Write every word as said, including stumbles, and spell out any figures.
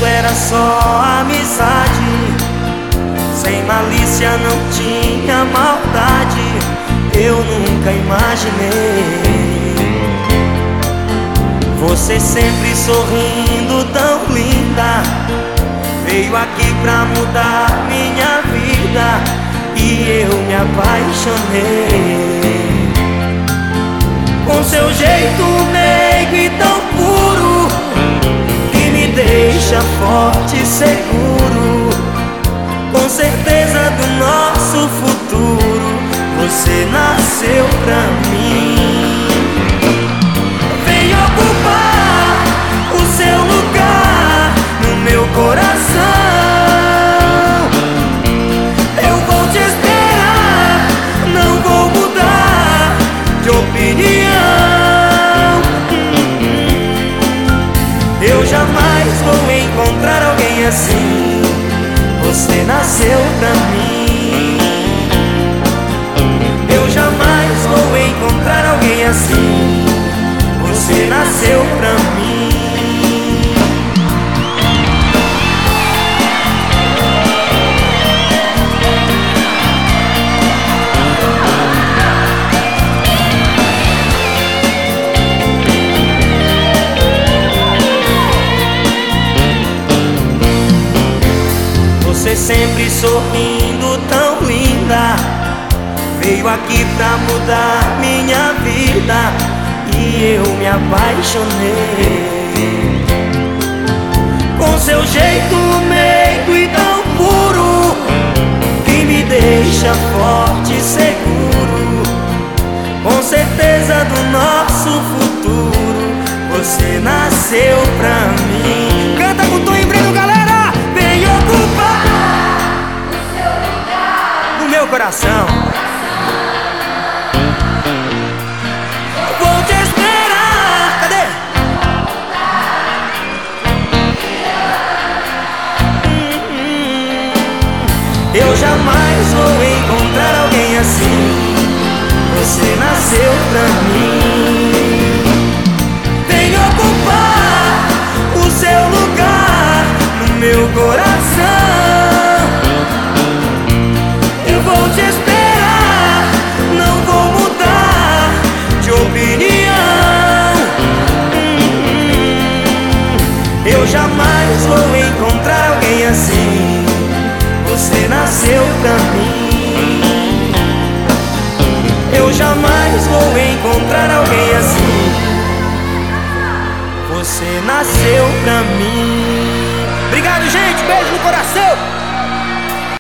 começo era só amizade, sem malícia, não tinha maldade. Eu nunca imaginei você sempre sorrindo, tão linda. Veio aqui pra mudar minha vida e eu me apaixonei. Com seu jeito meigo e tão puro, que me deixa forte e seguro. Com certeza do nosso futuro, você nasceu pra mim. Vem ocupar o seu lugar no meu coração. Eu vou te esperar, não vou mudar de opinião. Eu jamais vou encontrar alguém assim. Você nasceu pra mim. Eu jamais vou encontrar alguém assim. Você nasceu pra mim. Você sempre sorrindo, tão linda. Veio aqui pra mudar minha vida e eu me apaixonei. Com seu jeito meigo e tão puro, que me deixa forte e seguro. Com certeza do nosso futuro, você nasceu pra mim. Canta com Tom e Breno, galera! Vem ocupar meu coração. Vou te esperar. Cadê? Hum, eu jamais vou encontrar alguém assim. Você nasceu pra mim. Vem ocupar o seu lugar no meu coração. Vou te esperar, não vou mudar de opinião. hum, Eu jamais vou encontrar alguém assim. Você nasceu pra mim. Eu jamais vou encontrar alguém assim. Você nasceu pra mim. Obrigado, gente, beijo no coração.